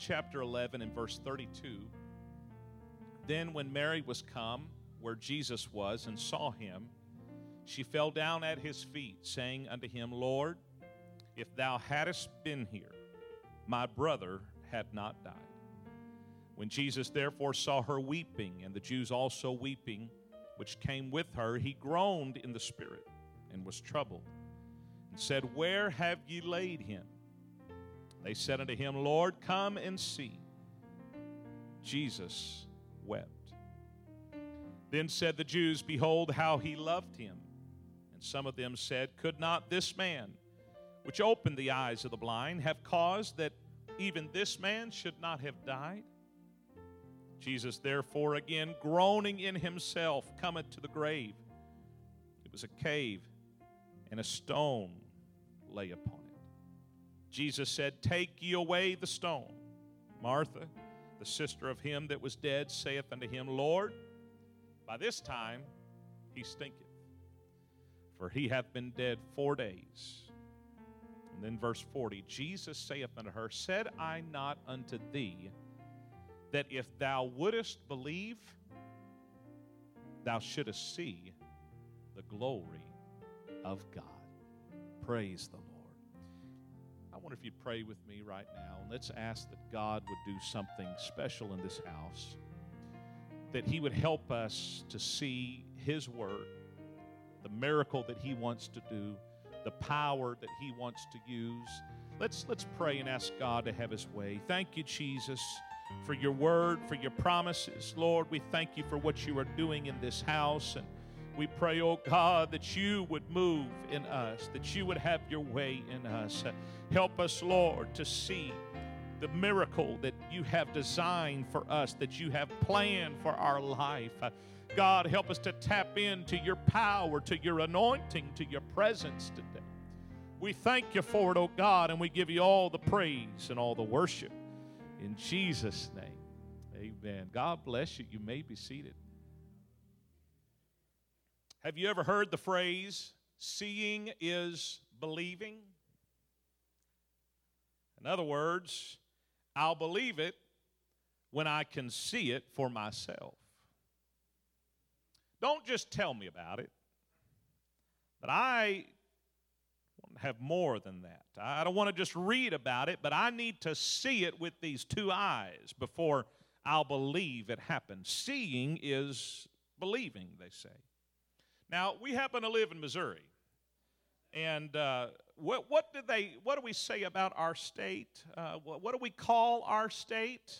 chapter 11 and verse 32. Then when Mary was come where Jesus was and saw him, she fell down at his feet, saying unto him, Lord, if thou hadst been here, my brother had not died. When Jesus therefore saw her weeping, and the Jews also weeping, which came with her, he groaned in the spirit, and was troubled, and said, Where have ye laid him? They said unto him, Lord, come and see. Jesus wept. Then said the Jews, Behold, how he loved him. And some of them said, Could not this man, which opened the eyes of the blind, have caused that even this man should not have died? Jesus therefore, again groaning in himself, cometh to the grave. It was a cave, and a stone lay upon it. Jesus said, Take ye away the stone. Martha, the sister of him that was dead, saith unto him, Lord, by this time he stinketh, for he hath been dead 4 days. And then verse 40, Jesus saith unto her, Said I not unto thee, that if thou wouldest believe, thou shouldest see the glory of God. Praise the Lord. I wonder if you'd pray with me right now, and let's ask that God would do something special in this house, that he would help us to see his word, the miracle that he wants to do, the power that he wants to use. Let's pray and ask God to have his way. Thank you, Jesus, for your word, for your promises. Lord, we thank you for what you are doing in this house, and we pray, oh God, that you would move in us, that you would have your way in us. Help us, Lord, to see the miracle that you have designed for us, that you have planned for our life. God, help us to tap into your power, to your anointing, to your presence today. We thank you for it, oh God, and we give you all the praise and all the worship. In Jesus' name, amen. God bless you. You may be seated. Have you ever heard the phrase, seeing is believing? In other words, I'll believe it when I can see it for myself. Don't just tell me about it, but I want to have more than that. I don't want to just read about it, but I need to see it with these two eyes before I'll believe it happened. Seeing is believing, they say. Now, we happen to live in Missouri, and what do we say about our state? What do we call our state?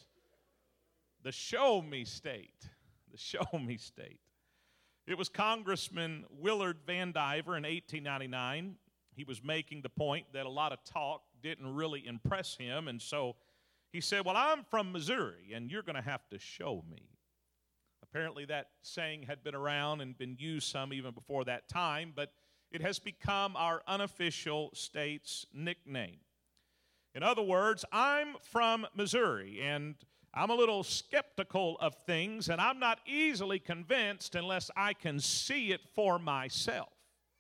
The Show Me State. The Show Me State. It was Congressman Willard Van Diver in 1899. He was making the point that a lot of talk didn't really impress him, and so he said, well, I'm from Missouri, and you're going to have to show me. Apparently that saying had been around and been used some even before that time, but it has become our unofficial state's nickname. In other words, I'm from Missouri, and I'm a little skeptical of things, and I'm not easily convinced unless I can see it for myself.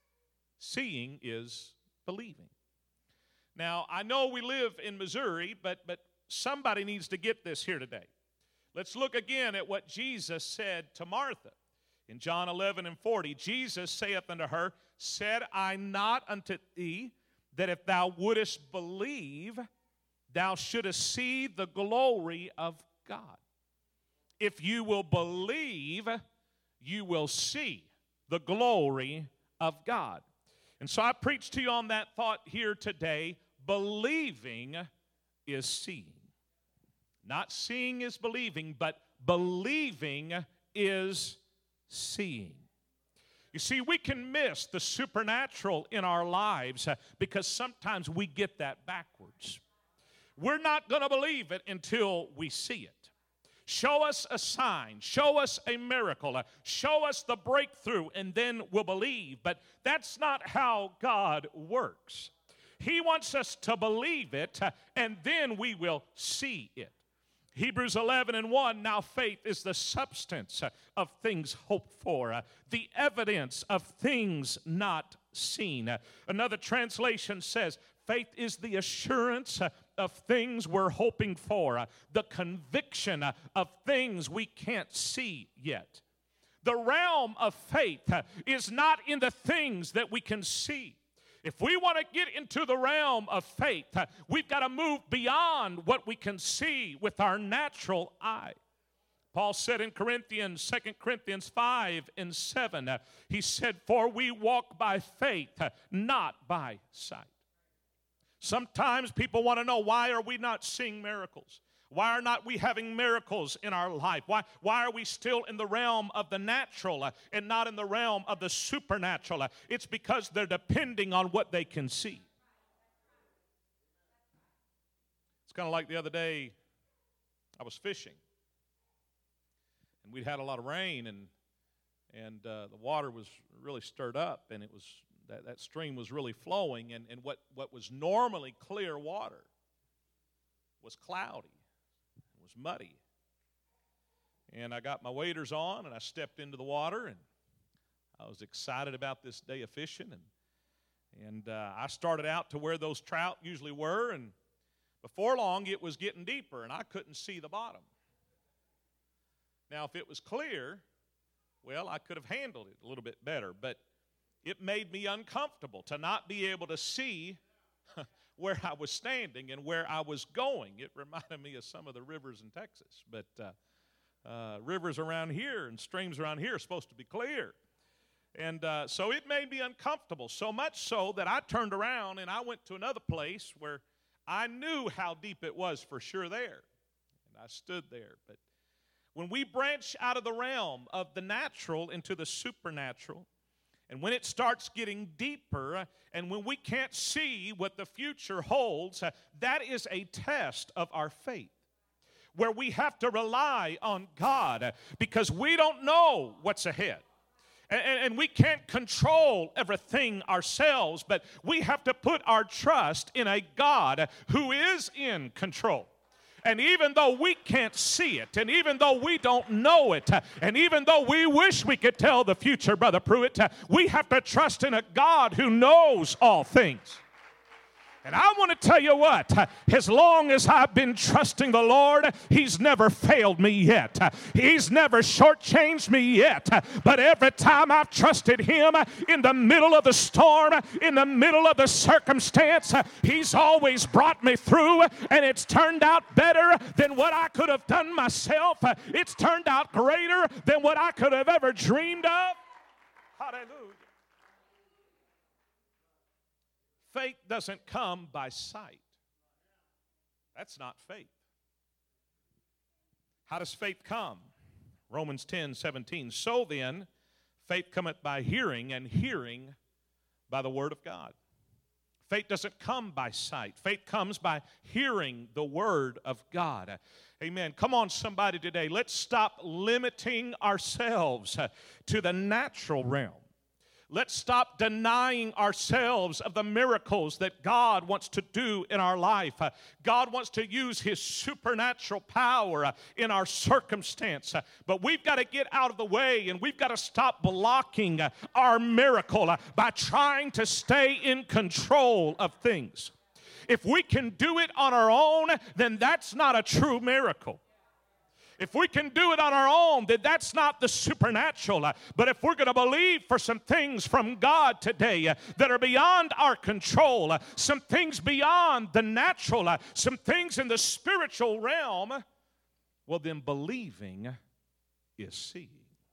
Seeing is believing. Now, I know we live in Missouri, but somebody needs to get this here today. Let's look again at what Jesus said to Martha. In John 11 and 40, Jesus saith unto her, Said I not unto thee, that if thou wouldest believe, thou shouldest see the glory of God. If you will believe, you will see the glory of God. And so I preach to you on that thought here today. Believing is seeing. Not seeing is believing, but believing is seeing. You see, we can miss the supernatural in our lives because sometimes we get that backwards. We're not going to believe it until we see it. Show us a sign, show us a miracle, show us the breakthrough, and then we'll believe. But that's not how God works. He wants us to believe it, and then we will see it. Hebrews 11 and 1, now faith is the substance of things hoped for, the evidence of things not seen. Another translation says, faith is the assurance of things we're hoping for, the conviction of things we can't see yet. The realm of faith is not in the things that we can see. If we want to get into the realm of faith, we've got to move beyond what we can see with our natural eye. Paul said in Corinthians, 2 Corinthians 5 and 7, he said, "For we walk by faith, not by sight." Sometimes people want to know, why are we not seeing miracles? Why are not we having miracles in our life? Why are we still in the realm of the natural and not in the realm of the supernatural? It's because they're depending on what they can see. It's kind of like the other day, I was fishing. And we'd had a lot of rain, and the water was really stirred up, and it was that stream was really flowing, and what was normally clear water was cloudy. Was muddy. And I got my waders on and I stepped into the water, and I was excited about this day of fishing, and I started out to where those trout usually were, and before long it was getting deeper and I couldn't see the bottom. Now if it was clear, well, I could have handled it a little bit better, but it made me uncomfortable to not be able to see where I was standing and where I was going. It reminded me of some of the rivers in Texas. But rivers around here and streams around here are supposed to be clear. And so it made me uncomfortable, so much so that I turned around and I went to another place where I knew how deep it was for sure there. And I stood there. But when we branch out of the realm of the natural into the supernatural, and when it starts getting deeper, and when we can't see what the future holds, that is a test of our faith, where we have to rely on God, because we don't know what's ahead. And we can't control everything ourselves, but we have to put our trust in a God who is in control. And even though we can't see it, and even though we don't know it, and even though we wish we could tell the future, Brother Pruitt, we have to trust in a God who knows all things. And I want to tell you what, as long as I've been trusting the Lord, He's never failed me yet. He's never shortchanged me yet. But every time I've trusted Him in the middle of the storm, in the middle of the circumstance, He's always brought me through, and it's turned out better than what I could have done myself. It's turned out greater than what I could have ever dreamed of. Hallelujah. Faith doesn't come by sight. That's not faith. How does faith come? Romans 10:17. So then, faith cometh by hearing, and hearing by the word of God. Faith doesn't come by sight. Faith comes by hearing the word of God. Amen. Come on, somebody today. Let's stop limiting ourselves to the natural realm. Let's stop denying ourselves of the miracles that God wants to do in our life. God wants to use His supernatural power in our circumstance. But we've got to get out of the way, and we've got to stop blocking our miracle by trying to stay in control of things. If we can do it on our own, then that's not a true miracle. If we can do it on our own, then that's not the supernatural. But if we're going to believe for some things from God today that are beyond our control, some things beyond the natural, some things in the spiritual realm, well, then believing is seeing.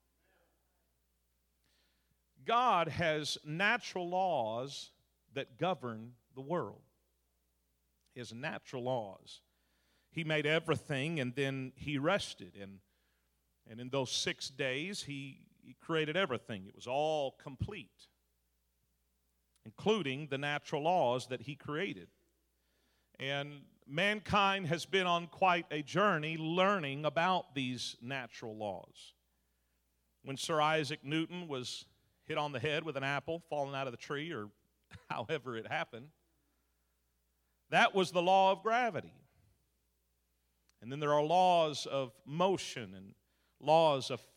God has natural laws that govern the world. His natural laws. He made everything, and then He rested. And in those 6 days, he created everything. It was all complete, including the natural laws that He created. And mankind has been on quite a journey learning about these natural laws. When Sir Isaac Newton was hit on the head with an apple falling out of the tree, or however it happened, that was the law of gravity. And then there are laws of motion and laws of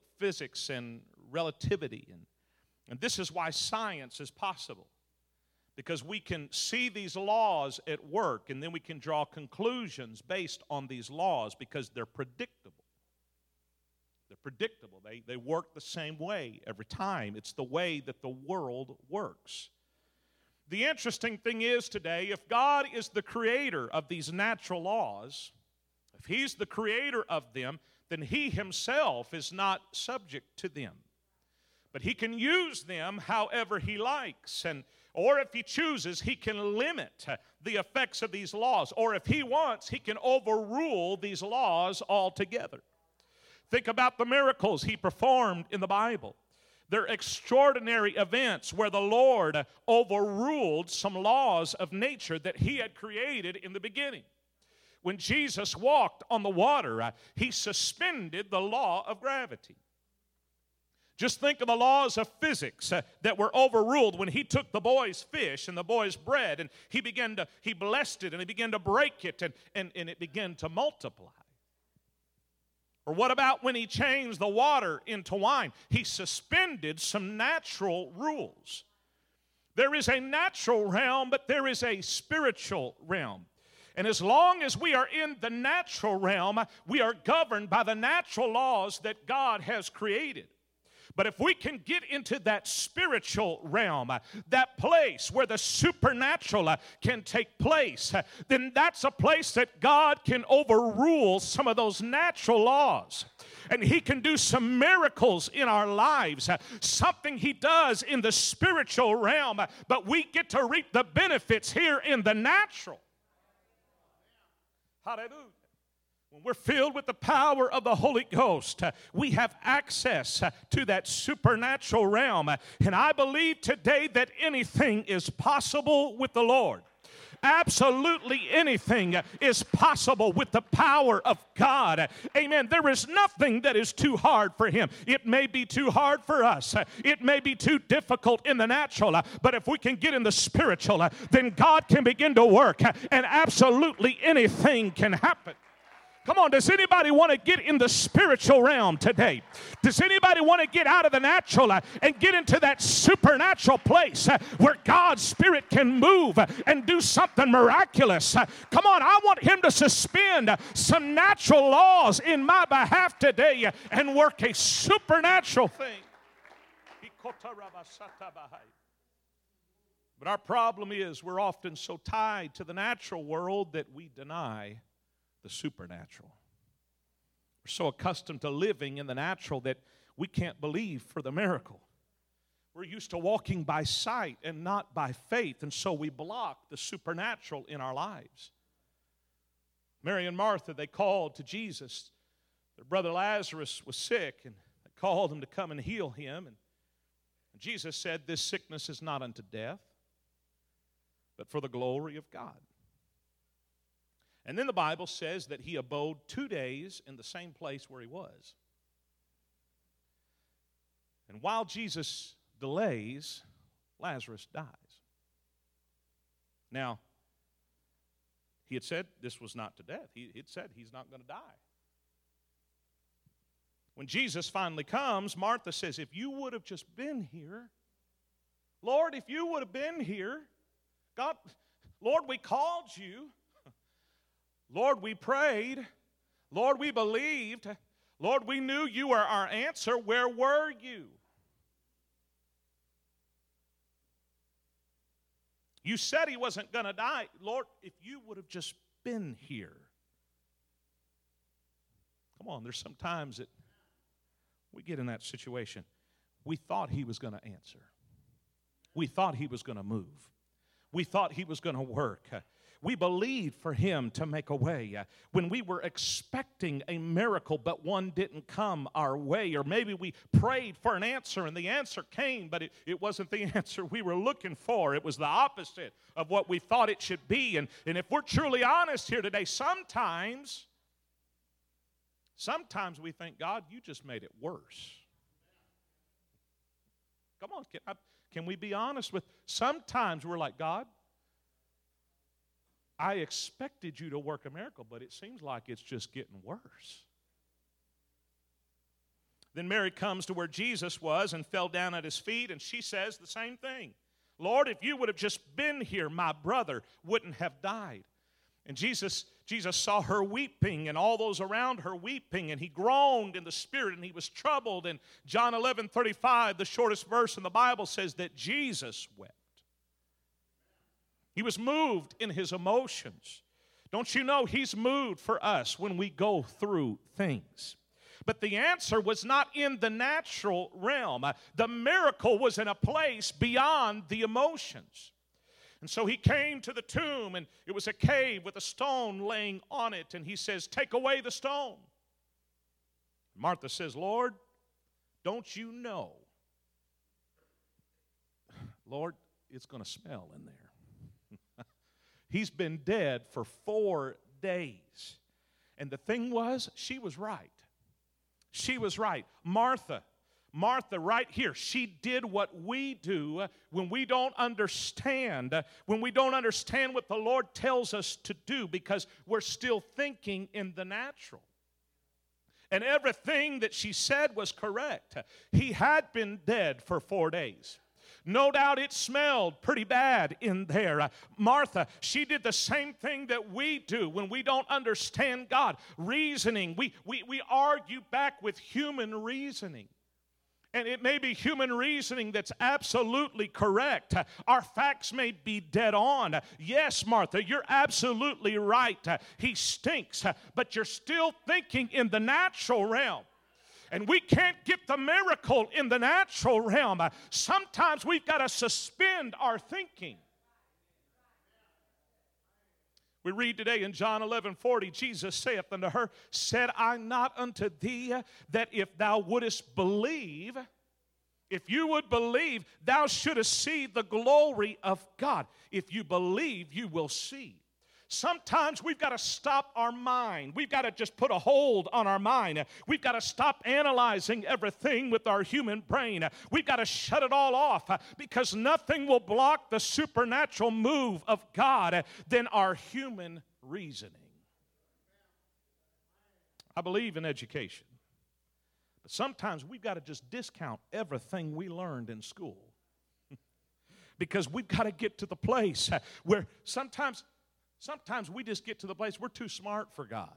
physics and relativity. And this is why science is possible. because we can see these laws at work, and then we can draw conclusions based on these laws because they're predictable. They're predictable. They work the same way every time. It's the way that the world works. The interesting thing is today, if God is the creator of these natural laws, if He's the creator of them, then He Himself is not subject to them. But He can use them however He likes. Or if He chooses, He can limit the effects of these laws. Or if He wants, He can overrule these laws altogether. Think about the miracles He performed in the Bible. They're extraordinary events where the Lord overruled some laws of nature that He had created in the beginning. When Jesus walked on the water, He suspended the law of gravity. Just think of the laws of physics that were overruled when He took the boy's fish and the boy's bread, and He blessed it, and He began to break it, and it began to multiply. Or what about when He changed the water into wine? He suspended some natural rules. There is a natural realm, but there is a spiritual realm. And as long as we are in the natural realm, we are governed by the natural laws that God has created. But if we can get into that spiritual realm, that place where the supernatural can take place, then that's a place that God can overrule some of those natural laws. And He can do some miracles in our lives, something He does in the spiritual realm, but we get to reap the benefits here in the natural. Hallelujah. When we're filled with the power of the Holy Ghost, we have access to that supernatural realm. And I believe today that anything is possible with the Lord. Absolutely anything is possible with the power of God. Amen. There is nothing that is too hard for Him. It may be too hard for us. It may be too difficult in the natural. But if we can get in the spiritual, then God can begin to work. And absolutely anything can happen. Come on, does anybody want to get in the spiritual realm today? Does anybody want to get out of the natural and get into that supernatural place where God's Spirit can move and do something miraculous? Come on, I want Him to suspend some natural laws in my behalf today and work a supernatural thing. But our problem is we're often so tied to the natural world that we deny the supernatural. We're so accustomed to living in the natural that we can't believe for the miracle. We're used to walking by sight and not by faith, and so we block the supernatural in our lives. Mary and Martha, they called to Jesus. Their brother Lazarus was sick, and they called Him to come and heal him. And Jesus said, "This sickness is not unto death, but for the glory of God." And then the Bible says that He abode 2 days in the same place where He was. And while Jesus delays, Lazarus dies. Now, He had said this was not to death. He had said He's not going to die. When Jesus finally comes, Martha says, "If you would have just been here, Lord, if you would have been here, God, Lord, we called you. Lord, we prayed. Lord, we believed. Lord, we knew you were our answer. Where were you? You said he wasn't going to die. Lord, if you would have just been here." Come on, there's some times that we get in that situation. We thought he was going to answer. We thought he was going to move. We thought he was going to work. We believed for him to make a way when we were expecting a miracle, but one didn't come our way. Or maybe we prayed for an answer, and the answer came, but it wasn't the answer we were looking for. It was the opposite of what we thought it should be. And if we're truly honest here today, sometimes we think, God, you just made it worse. Come on, can we be honest with? Sometimes we're like, God, I expected you to work a miracle, but it seems like it's just getting worse. Then Mary comes to where Jesus was and fell down at his feet, and she says the same thing. Lord, if you would have just been here, my brother wouldn't have died. And Jesus saw her weeping and all those around her weeping, and he groaned in the spirit and he was troubled. And John 11:35, the shortest verse in the Bible, says that Jesus wept. He was moved in his emotions. Don't you know he's moved for us when we go through things? But the answer was not in the natural realm. The miracle was in a place beyond the emotions. And so he came to the tomb, and it was a cave with a stone laying on it. And he says, take away the stone. Martha says, Lord, don't you know? Lord, it's going to smell in there. He's been dead for 4 days. And the thing was, she was right. She was right. Martha, right here, she did what we do when we don't understand what the Lord tells us to do, because we're still thinking in the natural. And everything that she said was correct. He had been dead for 4 days. No doubt it smelled pretty bad in there. Martha, she did the same thing that we do when we don't understand God. Reasoning. We argue back with human reasoning. And it may be human reasoning that's absolutely correct. Our facts may be dead on. Yes, Martha, you're absolutely right. He stinks. But you're still thinking in the natural realm. And we can't get the miracle in the natural realm. Sometimes we've got to suspend our thinking. We read today in John 11:40, Jesus saith unto her, said I not unto thee that if thou wouldest believe, if you would believe, thou shouldest see the glory of God. If you believe, you will see. Sometimes we've got to stop our mind. We've got to just put a hold on our mind. We've got to stop analyzing everything with our human brain. We've got to shut it all off, because nothing will block the supernatural move of God than our human reasoning. I believe in education, but sometimes we've got to just discount everything we learned in school, because we've got to get to the place where sometimes we just get to the place we're too smart for God.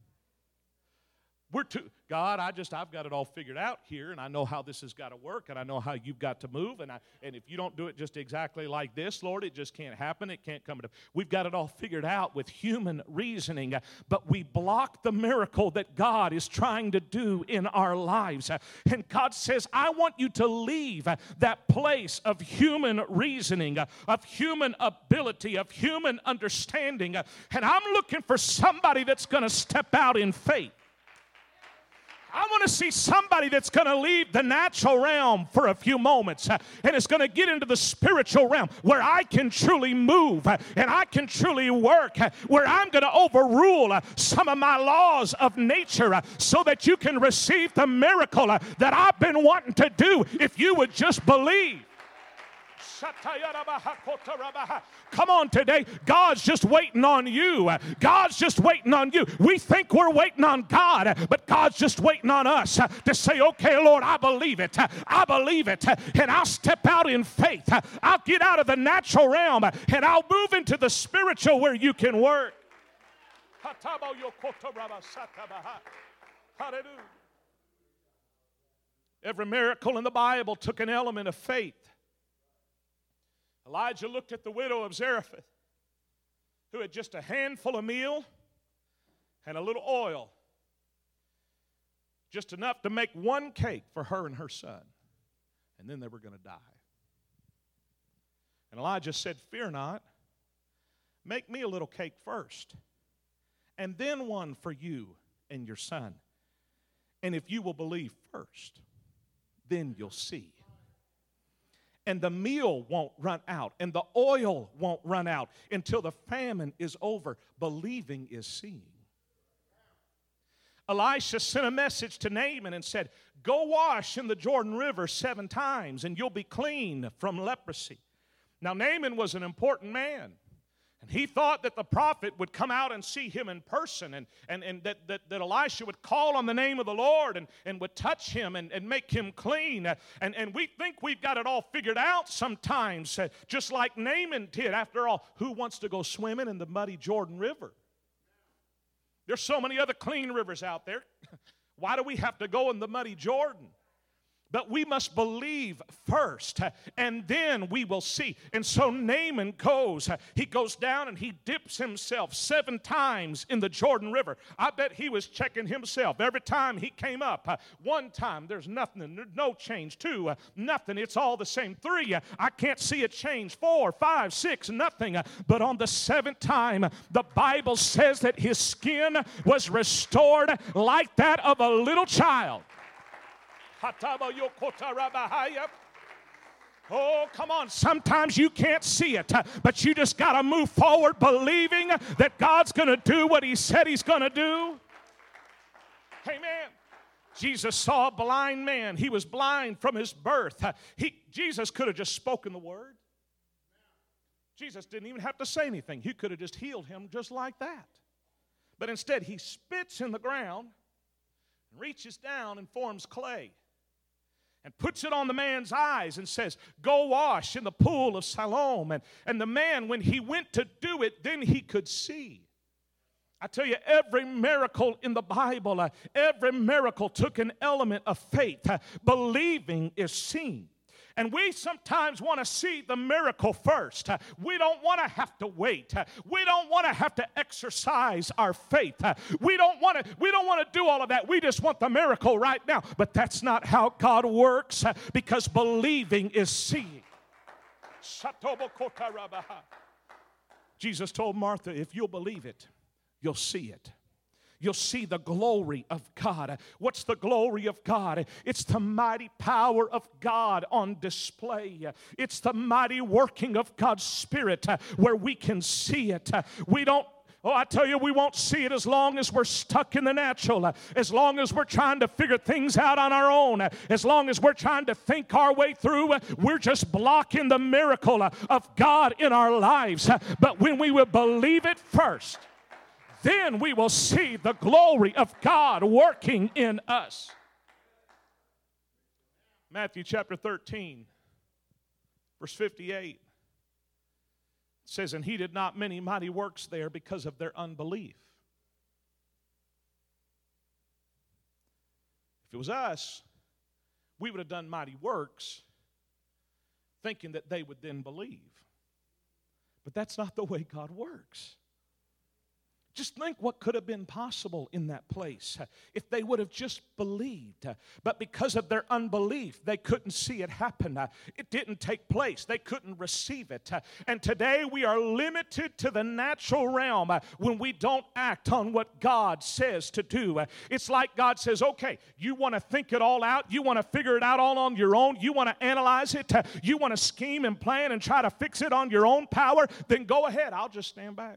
God, I've got it all figured out here, and I know how this has got to work, and I know how you've got to move, and if you don't do it just exactly like this, Lord, it just can't happen. It can't come to. We've got it all figured out with human reasoning, but we block the miracle that God is trying to do in our lives. And God says, I want you to leave that place of human reasoning, of human ability, of human understanding, and I'm looking for somebody that's going to step out in faith. I want to see somebody that's going to leave the natural realm for a few moments and is going to get into the spiritual realm where I can truly move and I can truly work, where I'm going to overrule some of my laws of nature so that you can receive the miracle that I've been wanting to do if you would just believe. Come on today. God's just waiting on you. God's just waiting on you. We think we're waiting on God, but God's just waiting on us to say, okay, Lord, I believe it. I believe it. And I'll step out in faith. I'll get out of the natural realm and I'll move into the spiritual where you can work. Hallelujah. Every miracle in the Bible took an element of faith. Elijah looked at the widow of Zarephath, who had just a handful of meal and a little oil, just enough to make one cake for her and her son, and then they were going to die. And Elijah said, fear not, make me a little cake first, and then one for you and your son. And if you will believe first, then you'll see. And the meal won't run out, and the oil won't run out until the famine is over. Believing is seeing. Elisha sent a message to Naaman and said, go wash in the Jordan River 7 times, and you'll be clean from leprosy. Now, Naaman was an important man. And he thought that the prophet would come out and see him in person, and that Elisha would call on the name of the Lord and would touch him and make him clean. And we think we've got it all figured out sometimes, just like Naaman did. After all, who wants to go swimming in the muddy Jordan River? There's so many other clean rivers out there. Why do we have to go in the muddy Jordan? But we must believe first, and then we will see. And so Naaman goes. He goes down and he dips himself 7 times in the Jordan River. I bet he was checking himself every time he came up. 1 time, there's nothing, no change. 2, nothing. It's all the same. 3, I can't see a change. 4, 5, 6, nothing. But on the 7th time, the Bible says that his skin was restored like that of a little child. Oh, come on. Sometimes you can't see it, but you just got to move forward believing that God's going to do what he said he's going to do. Amen. Jesus saw a blind man. He was blind from his birth. Jesus could have just spoken the word. Jesus didn't even have to say anything. He could have just healed him just like that. But instead, he spits in the ground, reaches down and forms clay, and puts it on the man's eyes and says, go wash in the pool of Siloam. And the man, when he went to do it, then he could see. I tell you, every miracle in the Bible, every miracle took an element of faith. Believing is seeing. And we sometimes want to see the miracle first. We don't want to have to wait. We don't want to have to exercise our faith. We don't want to do all of that. We just want the miracle right now. But that's not how God works, because believing is seeing. Jesus told Martha, if you'll believe it, you'll see it. You'll see the glory of God. What's the glory of God? It's the mighty power of God on display. It's the mighty working of God's Spirit where we can see it. I tell you, we won't see it as long as we're stuck in the natural, as long as we're trying to figure things out on our own, as long as we're trying to think our way through. We're just blocking the miracle of God in our lives. But when we will believe it first, then we will see the glory of God working in us. Matthew chapter 13, verse 58 says, and he did not many mighty works there because of their unbelief. If it was us, we would have done mighty works thinking that they would then believe. But that's not the way God works. Just think what could have been possible in that place if they would have just believed. But because of their unbelief, they couldn't see it happen. It didn't take place. They couldn't receive it. And today we are limited to the natural realm when we don't act on what God says to do. It's like God says, okay, you want to think it all out. You want to figure it out all on your own. You want to analyze it. You want to scheme and plan and try to fix it on your own power. Then go ahead. I'll just stand back.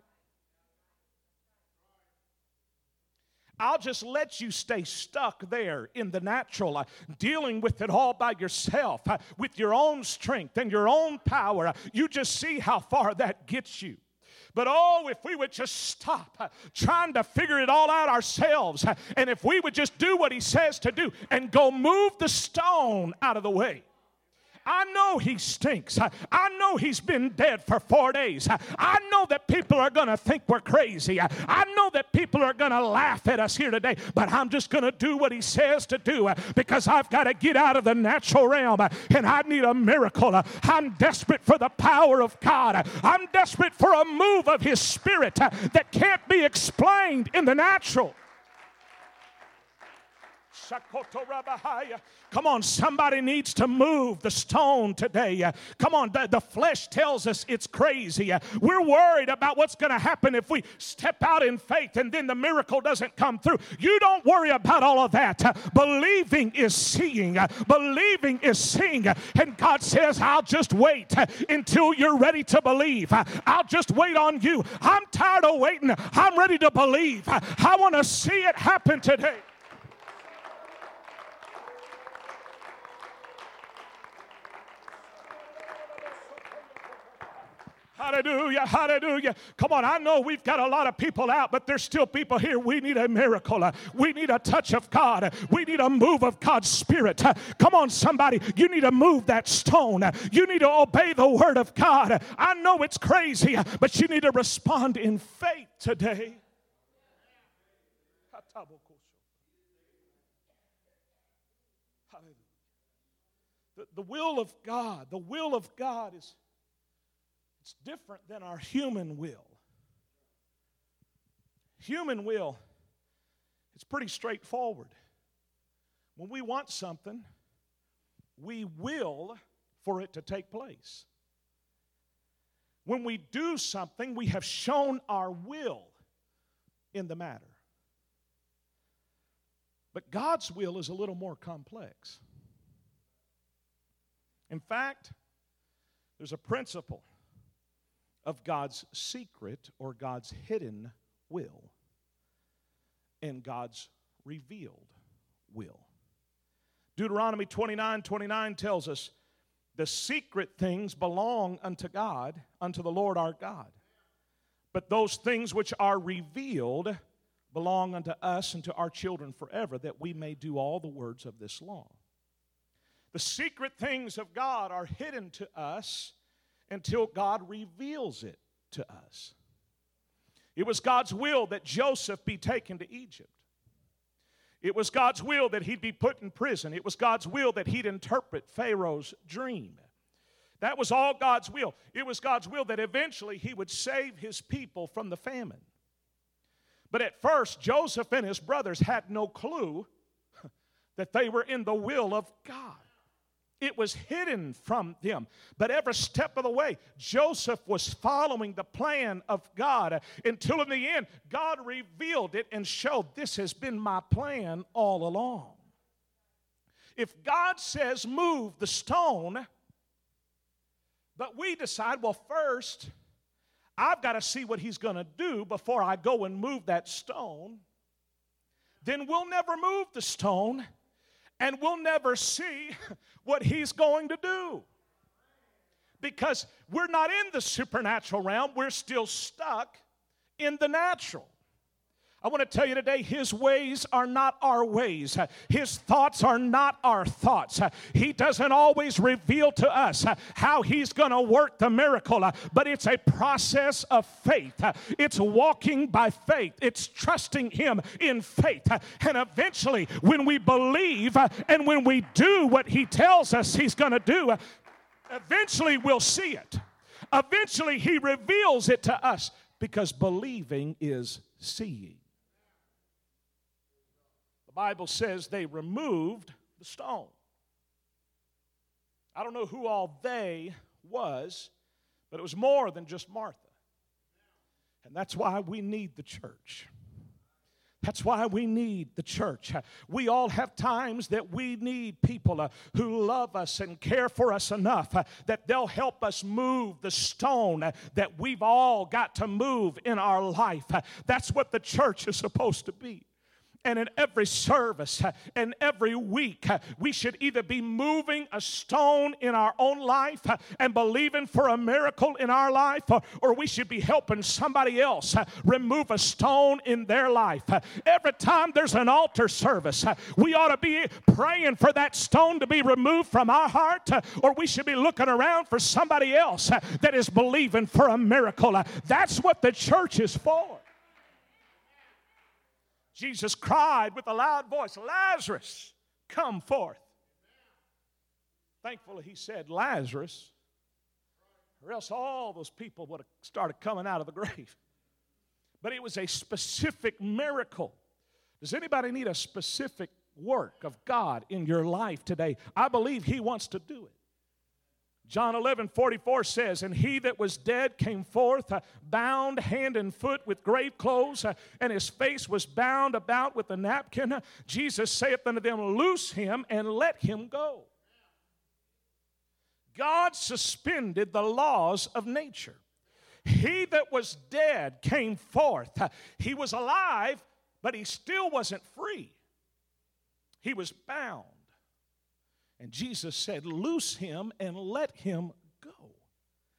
I'll just let you stay stuck there in the natural, dealing with it all by yourself, with your own strength and your own power. You just see how far that gets you. But oh, if we would just stop trying to figure it all out ourselves, and if we would just do what he says to do and go move the stone out of the way. I know he stinks. I know he's been dead for 4 days. I know that people are going to think we're crazy. I know that people are going to laugh at us here today, but I'm just going to do what he says to do because I've got to get out of the natural realm and I need a miracle. I'm desperate for the power of God. I'm desperate for a move of his Spirit that can't be explained in the natural. Come on, somebody needs to move the stone today. Come on, the flesh tells us it's crazy. We're worried about what's going to happen if we step out in faith and then the miracle doesn't come through. You don't worry about all of that. Believing is seeing. Believing is seeing. And God says, I'll just wait until you're ready to believe. I'll just wait on you. I'm tired of waiting. I'm ready to believe. I want to see it happen today. Hallelujah, hallelujah. Come on, I know we've got a lot of people out, but there's still people here. We need a miracle. We need a touch of God. We need a move of God's Spirit. Come on, somebody. You need to move that stone. You need to obey the word of God. I know it's crazy, but you need to respond in faith today. The will of God, is it's different than our human will. Human will, it's pretty straightforward. When we want something, we will for it to take place. When we do something, we have shown our will in the matter. But God's will is a little more complex. In fact, there's a principle of God's secret or God's hidden will and God's revealed will. Deuteronomy 29:29 tells us, the secret things belong unto God, unto the Lord our God. But those things which are revealed belong unto us and to our children forever, that we may do all the words of this law. The secret things of God are hidden to us until God reveals it to us. It was God's will that Joseph be taken to Egypt. It was God's will that he'd be put in prison. It was God's will that he'd interpret Pharaoh's dream. That was all God's will. It was God's will that eventually he would save his people from the famine. But at first, Joseph and his brothers had no clue that they were in the will of God. It was hidden from them. But every step of the way, Joseph was following the plan of God until in the end, God revealed it and showed, this has been my plan all along. If God says move the stone, but we decide, well, first, I've got to see what he's going to do before I go and move that stone, then we'll never move the stone. And we'll never see what he's going to do. Because we're not in the supernatural realm. We're still stuck in the natural. I want to tell you today, his ways are not our ways. His thoughts are not our thoughts. He doesn't always reveal to us how he's going to work the miracle, but it's a process of faith. It's walking by faith. It's trusting him in faith. And eventually, when we believe and when we do what he tells us he's going to do, eventually we'll see it. Eventually, he reveals it to us, because believing is seeing. The Bible says they removed the stone. I don't know who all they was, but it was more than just Martha. And that's why we need the church. That's why we need the church. We all have times that we need people who love us and care for us enough that they'll help us move the stone that we've all got to move in our life. That's what the church is supposed to be. And in every service and every week, we should either be moving a stone in our own life and believing for a miracle in our life, or we should be helping somebody else remove a stone in their life. Every time there's an altar service, we ought to be praying for that stone to be removed from our heart, or we should be looking around for somebody else that is believing for a miracle. That's what the church is for. Jesus cried with a loud voice, Lazarus, come forth. Thankfully, he said, Lazarus, or else all those people would have started coming out of the grave. But it was a specific miracle. Does anybody need a specific work of God in your life today? I believe he wants to do it. John 11:44 says, and he that was dead came forth, bound hand and foot with grave clothes, and his face was bound about with a napkin. Jesus saith unto them, loose him and let him go. God suspended the laws of nature. He that was dead came forth. He was alive, but he still wasn't free. He was bound. And Jesus said, loose him and let him go.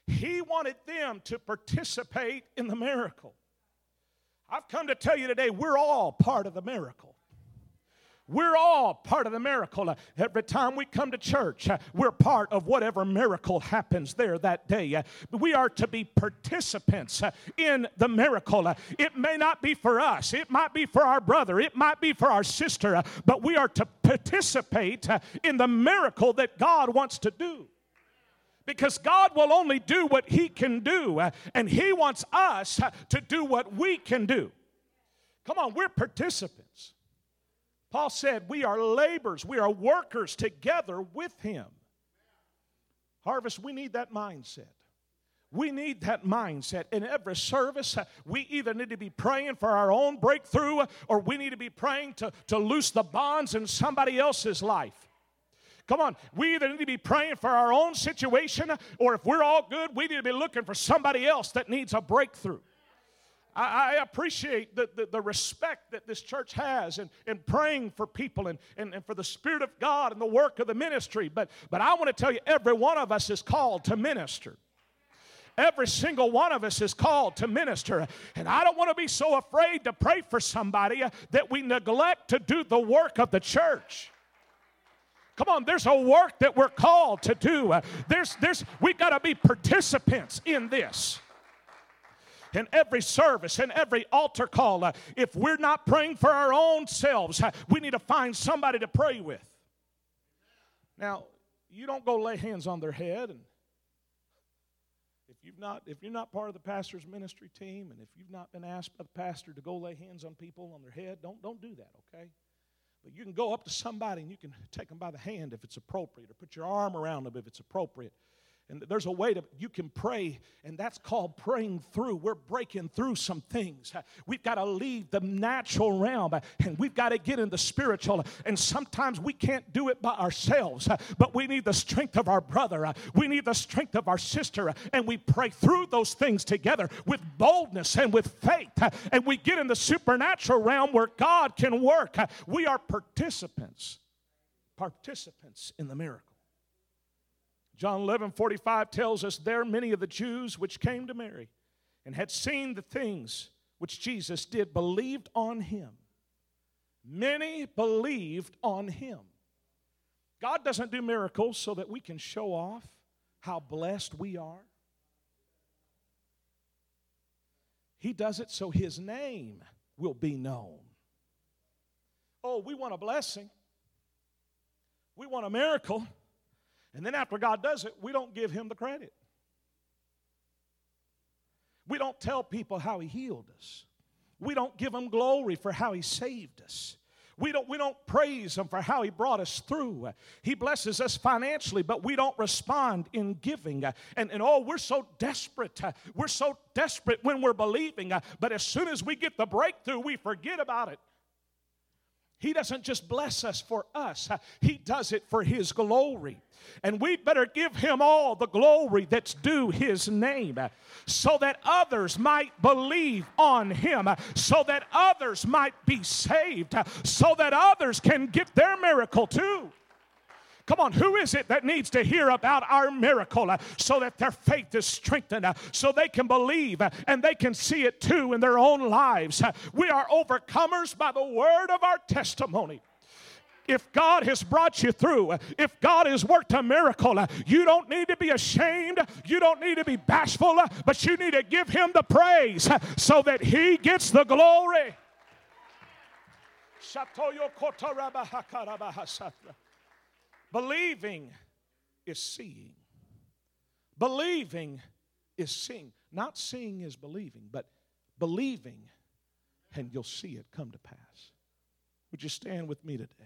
He wanted them to participate in the miracle. I've come to tell you today, we're all part of the miracle. We're all part of the miracle. Every time we come to church, we're part of whatever miracle happens there that day. We are to be participants in the miracle. It may not be for us. It might be for our brother. It might be for our sister. But we are to participate in the miracle that God wants to do. Because God will only do what He can do. And He wants us to do what we can do. Come on, we're participants. Paul said we are laborers, we are workers together with Him. Harvest, we need that mindset. We need that mindset. In every service, we either need to be praying for our own breakthrough or we need to be praying to loose the bonds in somebody else's life. Come on, we either need to be praying for our own situation or if we're all good, we need to be looking for somebody else that needs a breakthrough. I appreciate the respect that this church has in praying for people and for the Spirit of God and the work of the ministry. But I want to tell you, every one of us is called to minister. Every single one of us is called to minister. And I don't want to be so afraid to pray for somebody that we neglect to do the work of the church. Come on, there's a work that we're called to do. We've got to be participants in this. In every service, in every altar call, if we're not praying for our own selves, we need to find somebody to pray with. Now, you don't go lay hands on their head, and if you're not part of the pastor's ministry team, and if you've not been asked by the pastor to go lay hands on people on their head, don't do that, okay? But you can go up to somebody and you can take them by the hand if it's appropriate, or put your arm around them if it's appropriate. And there's a way you can pray, and that's called praying through. We're breaking through some things. We've got to leave the natural realm, and we've got to get in the spiritual. And sometimes we can't do it by ourselves, but we need the strength of our brother. We need the strength of our sister, and we pray through those things together with boldness and with faith. And we get in the supernatural realm where God can work. We are participants in the miracle. John 11:45 tells us, there many of the Jews which came to Mary and had seen the things which Jesus did believed on Him. Many believed on Him. God doesn't do miracles so that we can show off how blessed we are. He does it so His name will be known. Oh, we want a blessing. We want a miracle. And then after God does it, we don't give Him the credit. We don't tell people how He healed us. We don't give Him glory for how He saved us. We don't praise Him for how He brought us through. He blesses us financially, but we don't respond in giving. And we're so desperate. We're so desperate when we're believing. But as soon as we get the breakthrough, we forget about it. He doesn't just bless us for us. He does it for His glory. And we better give Him all the glory that's due His name so that others might believe on Him, so that others might be saved, so that others can get their miracle too. Come on, who is it that needs to hear about our miracle so that their faith is strengthened, so they can believe and they can see it too in their own lives? We are overcomers by the word of our testimony. If God has brought you through, if God has worked a miracle, you don't need to be ashamed, you don't need to be bashful, but you need to give Him the praise so that He gets the glory. Believing is seeing. Believing is seeing. Not seeing is believing, but believing, and you'll see it come to pass. Would you stand with me today?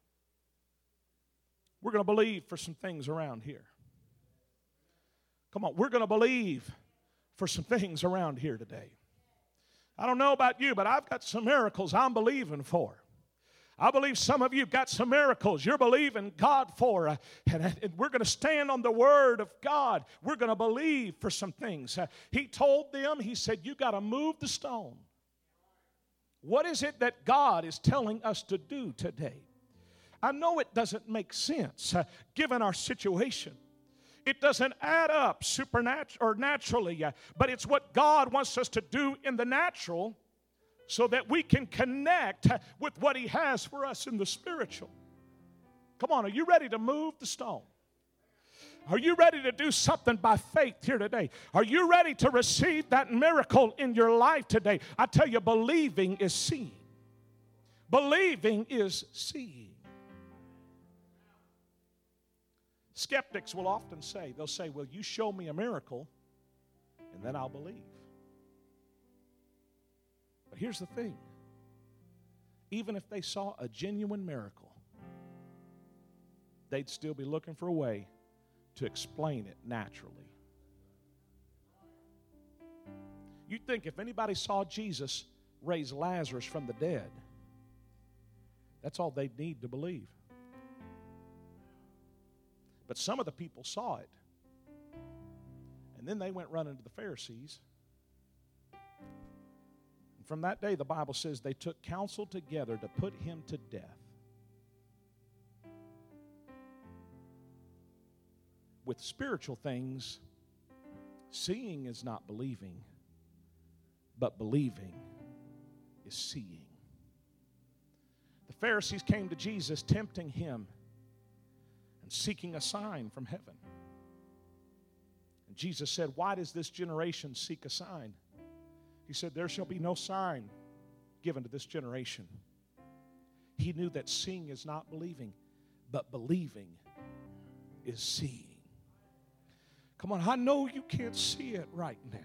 We're going to believe for some things around here. Come on, we're going to believe for some things around here today. I don't know about you, but I've got some miracles I'm believing for. I believe some of you have got some miracles you're believing God for. And we're going to stand on the Word of God. We're going to believe for some things. He told them, He said, you got to move the stone. What is it that God is telling us to do today? I know it doesn't make sense given our situation. It doesn't add up supernatural or naturally, but it's what God wants us to do in the natural so that we can connect with what He has for us in the spiritual. Come on, are you ready to move the stone? Are you ready to do something by faith here today? Are you ready to receive that miracle in your life today? I tell you, believing is seeing. Believing is seeing. Skeptics will often say, they'll say, well, you show me a miracle, and then I'll believe. But here's the thing. Even if they saw a genuine miracle, they'd still be looking for a way to explain it naturally. You'd think if anybody saw Jesus raise Lazarus from the dead, that's all they'd need to believe. But some of the people saw it, and then they went running to the Pharisees. And from that day, the Bible says they took counsel together to put him to death. With spiritual things, seeing is not believing, but believing is seeing. The Pharisees came to Jesus, tempting him and seeking a sign from heaven. And Jesus said, why does this generation seek a sign? He said, there shall be no sign given to this generation. He knew that seeing is not believing, but believing is seeing. Come on, I know you can't see it right now.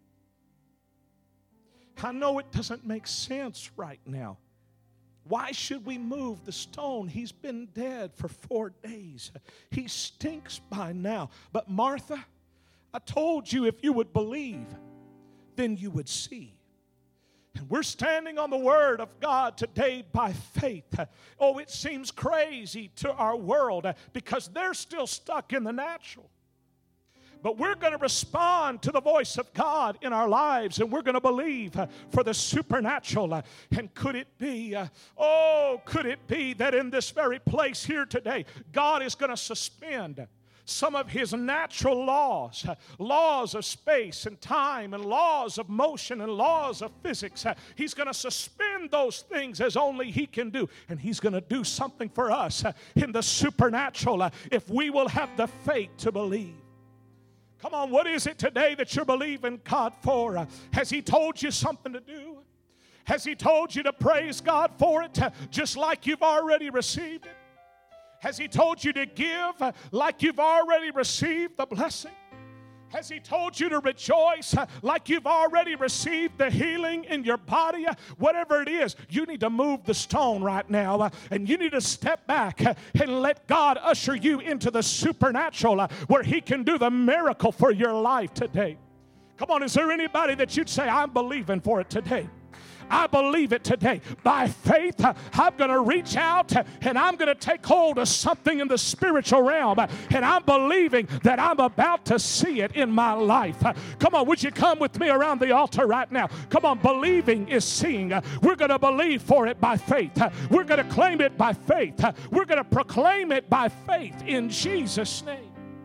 I know it doesn't make sense right now. Why should we move the stone? He's been dead for 4 days. He stinks by now. But Martha, I told you if you would believe, then you would see. And we're standing on the Word of God today by faith. Oh, it seems crazy to our world because they're still stuck in the natural. But we're going to respond to the voice of God in our lives, and we're going to believe for the supernatural. And could it be, could it be that in this very place here today, God is going to suspend some of His natural laws, laws of space and time and laws of motion and laws of physics. He's going to suspend those things as only He can do. And He's going to do something for us in the supernatural if we will have the faith to believe. Come on, what is it today that you're believing God for? Has He told you something to do? Has He told you to praise God for it just like you've already received it? Has He told you to give like you've already received the blessing? Has He told you to rejoice like you've already received the healing in your body? Whatever it is, you need to move the stone right now, and you need to step back and let God usher you into the supernatural where He can do the miracle for your life today. Come on, is there anybody that you'd say, I'm believing for it today? I believe it today. By faith, I'm going to reach out and I'm going to take hold of something in the spiritual realm. And I'm believing that I'm about to see it in my life. Come on, would you come with me around the altar right now? Come on, believing is seeing. We're going to believe for it by faith. We're going to claim it by faith. We're going to proclaim it by faith in Jesus' name.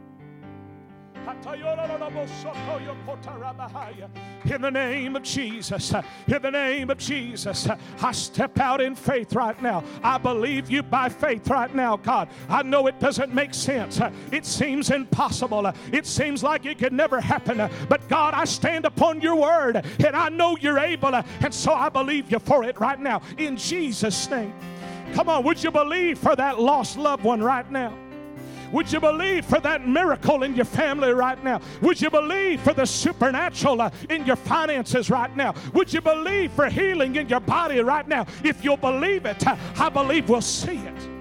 In the name of Jesus, in the name of Jesus, I step out in faith right now. I believe you by faith right now, God. I know it doesn't make sense. It seems impossible. It seems like it could never happen. But God, I stand upon your word, and I know you're able, and so I believe you for it right now. In Jesus' name. Come on, would you believe for that lost loved one right now? Would you believe for that miracle in your family right now? Would you believe for the supernatural in your finances right now? Would you believe for healing in your body right now? If you'll believe it, I believe we'll see it.